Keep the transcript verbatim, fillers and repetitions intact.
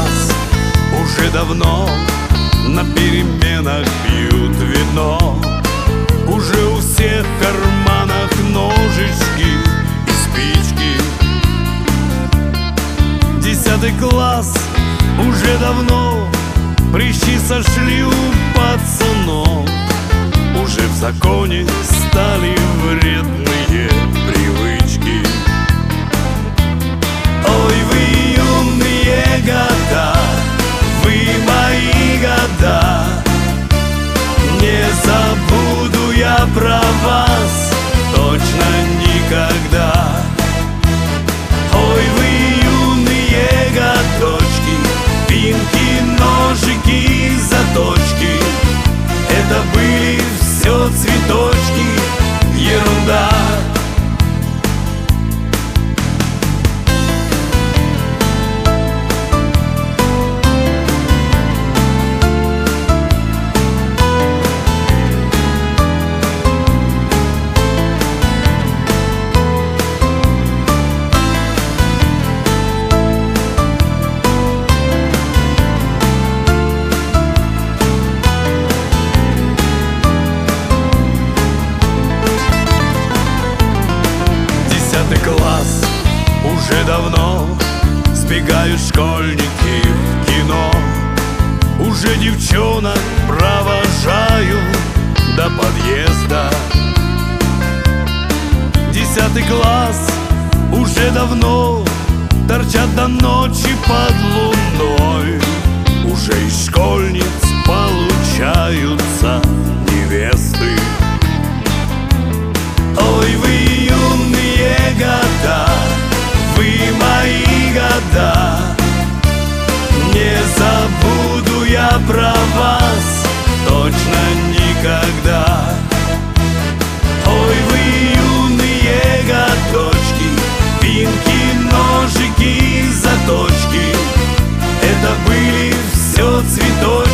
класс уже давно на переменах пьют вино. Уже у всех в карманах ножички и спички. Десятый класс уже давно, прыщи сошли у пацанов. Уже в законе стали вредные привычки. Ой, вы юные года, вы мои года, не забуду я про вас точно никогда. Ой, вы юные годочки, пинки, ножики, заточки, это были все цветочки, ерунда. Класс уже давно сбегают школьники в кино. Уже девчонок провожаю до подъезда. Десятый класс уже давно торчат до ночи под луной. Уже из школьниц получаются невесты. Ой, вы юные года, вы мои года, не забуду я про вас точно никогда. Ой, вы юные годочки, пинки, ножики, заточки, это были все цветочки.